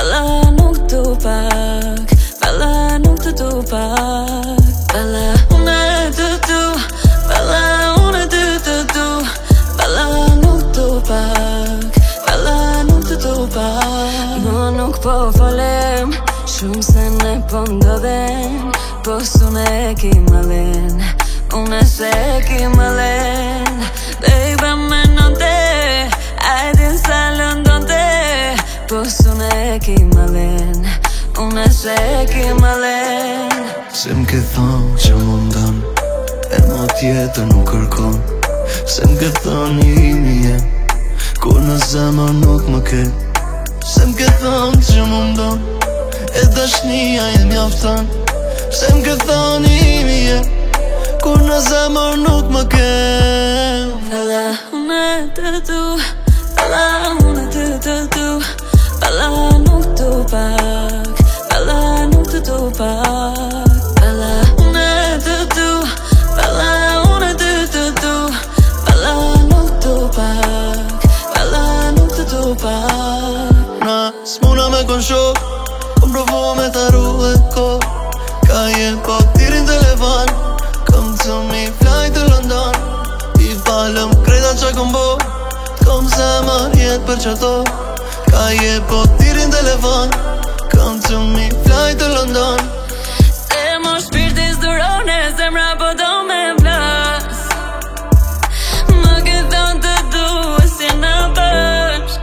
Bella nuk du pak, bella nuk të du pak. Bella unë e të du, bella unë e të du. Bella nuk du pak, bella nuk të du pak. Më nuk po folem, shumë se ne po ndodhen, po s'unë e ki malen, unë e se ki malen. Baby me nonte, a din sa lëndonte, po s'unë e ki malen, unë e se ki malen. Se m'ke thonë që mundon, e më tjetër nuk kërkon. Se m'ke thonë imi je, kur në zemër nuk më ke. Se m'ke thonë që mundon, e dashnia e mjafton. Se m'ke thonë imi je, kur në zemër nuk më ke. Bella unë e të du, bella unë e të du. Bella nuk du pak, bella nuk të du pak. Bella unë e të du, bella unë e të du. Bella nuk du pak, bella nuk të du pak. Na s'muna me kon shok, kom provo me ta ru e ko. Ka je po tirin telefon, kom të mi flaj të London. I falëm krejta qa kom bo, kom zemër jet për qato. Ka je po tirin telefon, kom të mi flaj të London. Se mo shpirti s'durone, zemra po do me vlas. Më ke thonë të du e si në bësh.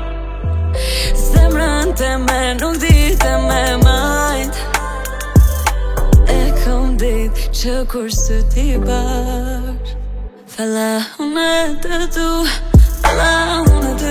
Zemrën të me nuk dit e me majt. E kom dit që kur së ti bash. Bella unë e të du, bella unë e